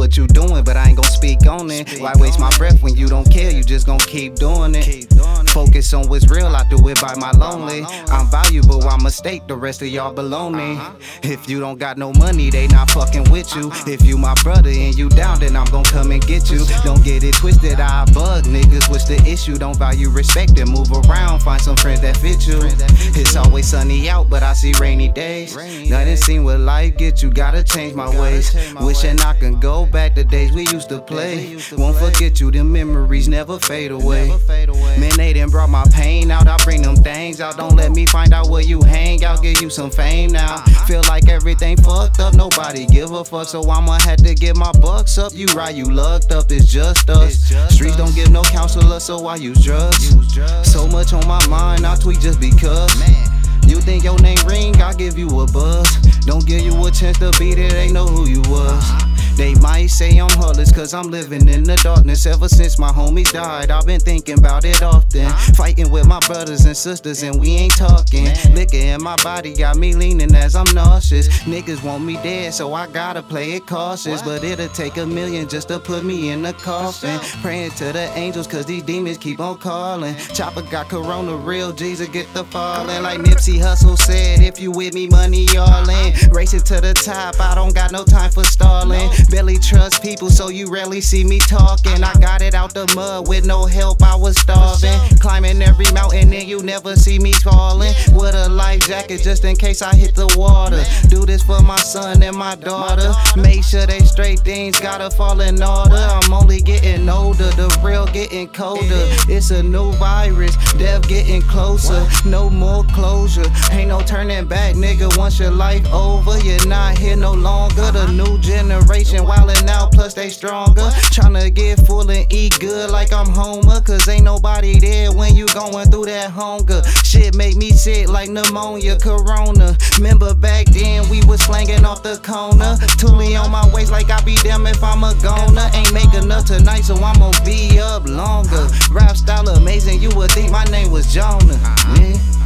what you doing, but I ain't gon' speak on it. Why waste my breath when you don't care? You just gon' keep doing it. Focus on what's real, I do it by my lonely. I'm valuable, I mistake the rest of y'all baloney. If you don't got no money, they not fucking with you. If you my brother and you down, then I'm gon' come and get you. Don't get it twisted, I bug niggas. What's the issue? Don't value respect and move around. Find some friends that fit you. It's always sunny out, but I see rainy days. Nothing seen what life get you, gotta change my ways. Wishing I can go back to days we used to play. Won't forget you, them memories never fade away. Man, they done brought my pain out, I bring them things out. Don't let me find out where you hang, I'll give you some fame now. Feel like everything fucked up, nobody give a fuck, so I'ma have to get my bucks up. You right, you lucked up, it's just us. Streets don't give no counselor, so I use drugs. So much on my mind, I tweet just because. You think your name ring, I'll give you a buzz. Don't give you a chance to beat it, they know who you was. They might say I'm heartless cause I'm living in the darkness. Ever since my homies died, I've been thinking about it often. Fighting with my brothers and sisters and we ain't talking. Liquor in my body got me leaning as I'm nauseous. Niggas want me dead, so I gotta play it cautious. But it'll take $1 million just to put me in the coffin. Praying to the angels cause these demons keep on calling. Chopper got corona, real Jesus get the falling. Like Nipsey Hussle said, if you with me, money all in. Racing to the top, I don't got no time for stalling. Barely trust people, so you rarely see me talking. I got it out the mud with no help, I was starving. Climbing every mountain and you never see me falling. With a life jacket just in case I hit the water. Do this for my son and my daughter. Make sure they straight, things gotta fall in order. I'm only getting older, the real getting colder. It's a new virus, death getting closer. No more closure, ain't no turning back, nigga. Once your life over, you're not here no longer. The new generation wildin' out, plus they stronger. Tryna get full and eat good like I'm Homer. Cause ain't nobody there when you going through that hunger. Shit make me sick like pneumonia, corona. Remember back then we was slanging off the corner. Toolie on my waist like I be damn if I'm a goner. Ain't make enough tonight so I'ma be up longer. Rap style amazing, you would think my name was Jonah. Yeah.